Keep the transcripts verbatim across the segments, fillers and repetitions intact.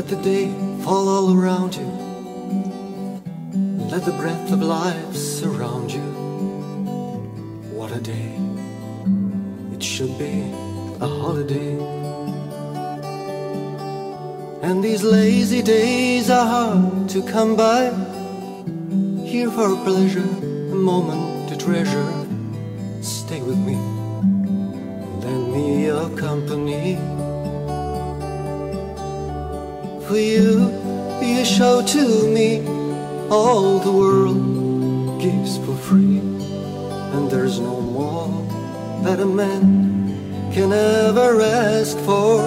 Let the day fall all around you. Let the breath of life surround you. What a day. It should be a holiday. And these lazy days are hard to come by. Here for pleasure, a moment to treasure. Stay with me, lend me your company. For you, you show to me all the world gives for free. And there's no more that a man can ever ask for.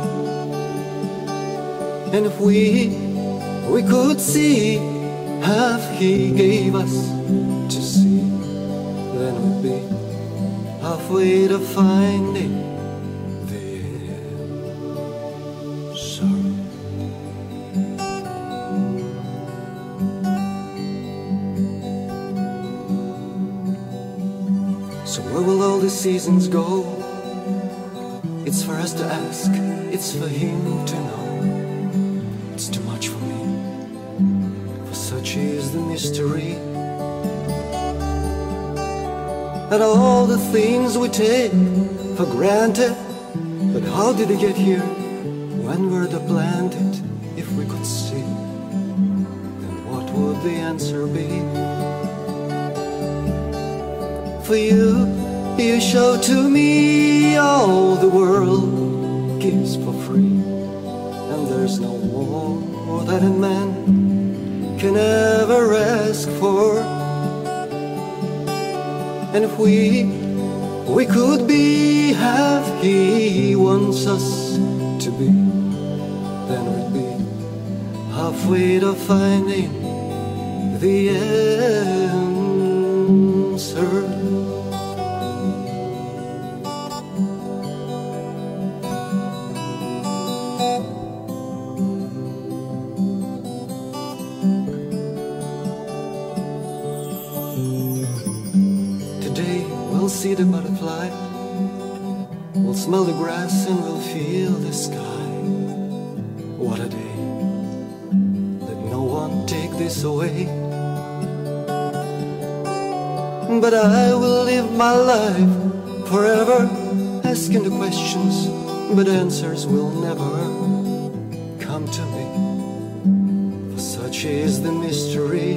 And if we, we could see half he gave us to see, then we'd be halfway to finding the answer. So where will all the seasons go? It's for us to ask, it's for him to know. It's too much for me, for such is the mystery. And all the things we take for granted, but how did they get here? When were they planted? If we could see, then what would the answer be? For you, you show to me all the world gives for free. And there's no more that a man can ever ask for. And if we, we could be half he wants us to be, then we'd be halfway to finding the answer. Today we'll see the butterfly, we'll smell the grass and we'll feel the sky. What a day, let no one take this away. But I will live my life forever asking the questions, but answers will never come to me, for such is the mystery.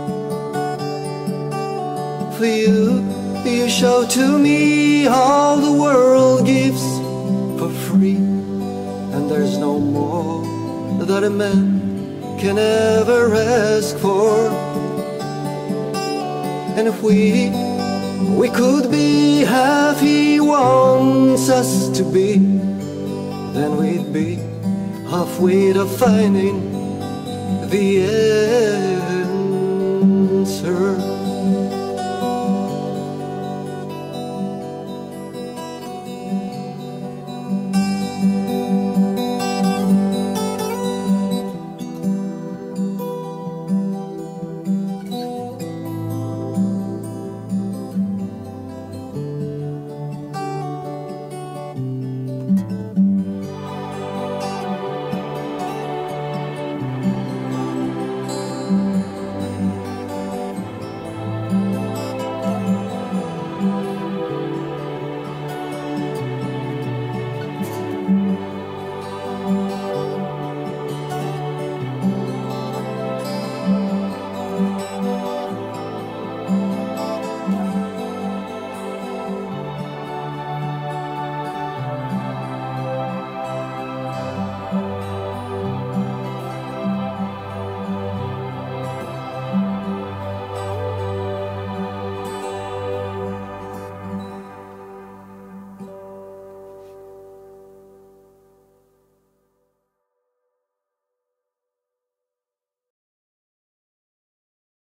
For you, you show to me all the world gives for free. And there's no more that a man can ever ask for. And if we, we could be half he wants us to be, then we'd be halfway to finding the end.